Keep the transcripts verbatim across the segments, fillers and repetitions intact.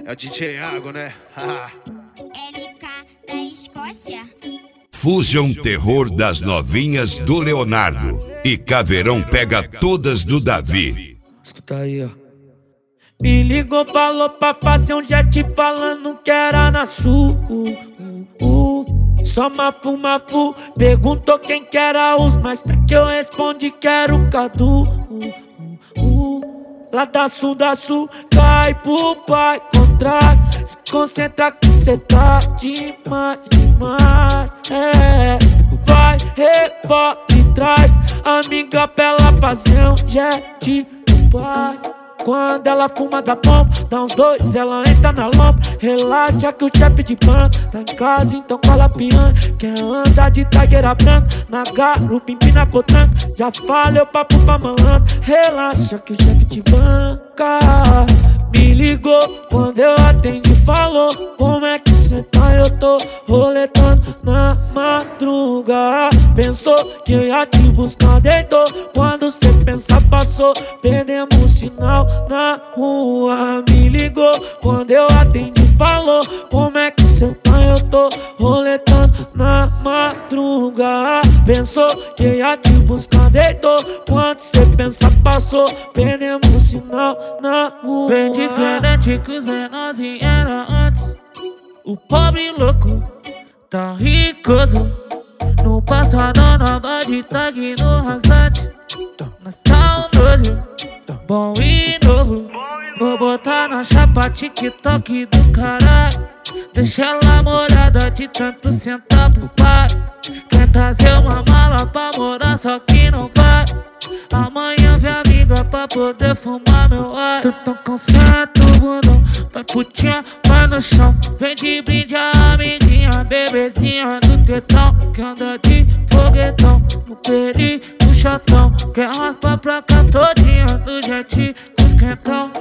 É o D J Iago, né? L K da Escócia. Fusion Terror das novinhas do Leonardo e Caveirão pega todas do Davi. Escuta aí, ó. Me ligou, falou pra fazer um jet falando que era na sul. uh, uh. Só mafu, mafu. Perguntou quem que era os mais, pra que eu respondi que era o Cadu. uh, uh, uh. Lá da sul, da sul, cai pro pai contrário. Se concentra que cê tá demais, demais. É, vai, rebola e traz amiga pra ela fazer um jet do pai. Quando ela fuma da pompa, dá uns dois, ela entra na lomba. Relaxa que o chefe de banco tá em casa, então cola piano. Quer andar de tagueira branca, na garupa empina potranca. Já falei o papo pra malandro. Relaxa que o chefe de banca me ligou, quando eu atendi falou: como é que cê tá? Eu tô roletando na madruga. Pensou que eu ia te buscar, deitou. Quando cê pensa passou, perdemos sinal na rua. Me ligou, quando eu atendi falou: como é que cê tá? Eu tô roletando na madruga. Pensou que eu ia te buscar, deitou. Quando cê pensa passou, perdemos sinal na rua. Bem diferente que os menorzinhos eram antes. O pobre louco tá ricoso. No passado nova de tag no rasante. Nós tá um nojo, bom e novo. Vou botar na chapa TikTok do caralho. Deixa ela molhada de tanto sentar pro pai. Quer trazer uma mala pra morar, só que não vai. Amanhã vem amiga pra poder fumar meu ar. Tu tão cansado, bundão, vai putinha, vai no chão. Vem de brinde a amiguinha, bebezinha do tetão. Que anda de foguetão, no peri, no chatão. Quer raspa pra cá todinha, no jet, com esquentão.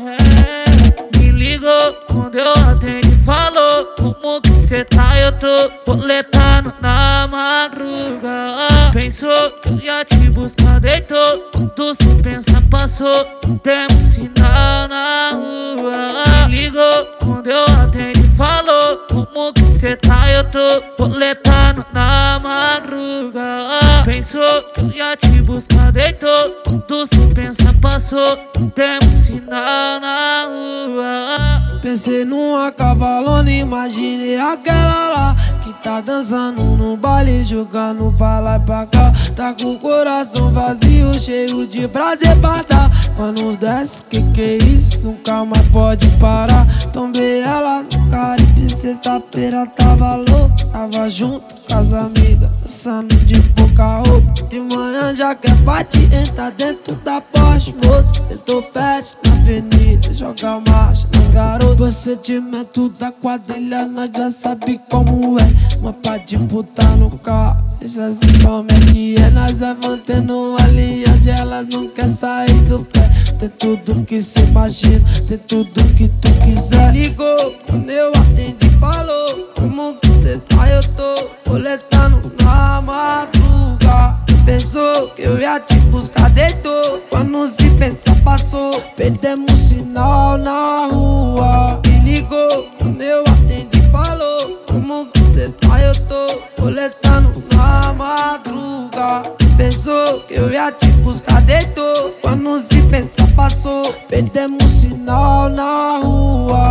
É, me ligou, quando eu atendi falou: como que cê tá? Eu tô roletando na madruga. Pensou que eu ia te buscar, deitou. Quando cê pensa passou, temos sinal na rua. Me ligou, quando eu atendi falou: como que cê tá? Eu tô roletando na madruga. Pensou que eu ia te buscar, deitou. Quando cê pensa passou, temos sinal na rua. Pensei numa cavalona, imaginei aquela lá que tá dançando no baile, jogando pra lá e pra cá. Tá com o coração vazio, cheio de prazer pra dar. Quando desce, que que é isso? Nunca mais pode parar. Tombei ela no Caribe, sexta-feira tava louco. Tava junto com as amigas, dançando de pouca roupa. De manhã já quer partir, entra dentro da Porsche, moça. Eu tô perto na avenida, joga marcha nas garotas. Procedimento da quadrilha, nós já sabe como é. Uma pá de puta no carro, deixa assim como é que é. Nós é mantendo uma linha, elas não quer sair do pé. Tem tudo que cê imagina, tem tudo que tu quiser. Ligou, quando eu atendi falou: como que cê tá? Eu tô roletando na madruga. Pensou que eu ia te buscar, deitou. Quando se pensa passou, perdemos sinal na rua. Me ligou, quando eu atendi falou: como que cê tá? Eu tô roletando na madruga. Pensou que eu ia te buscar, deitou. Quando se pensa passou, perdemos sinal na rua.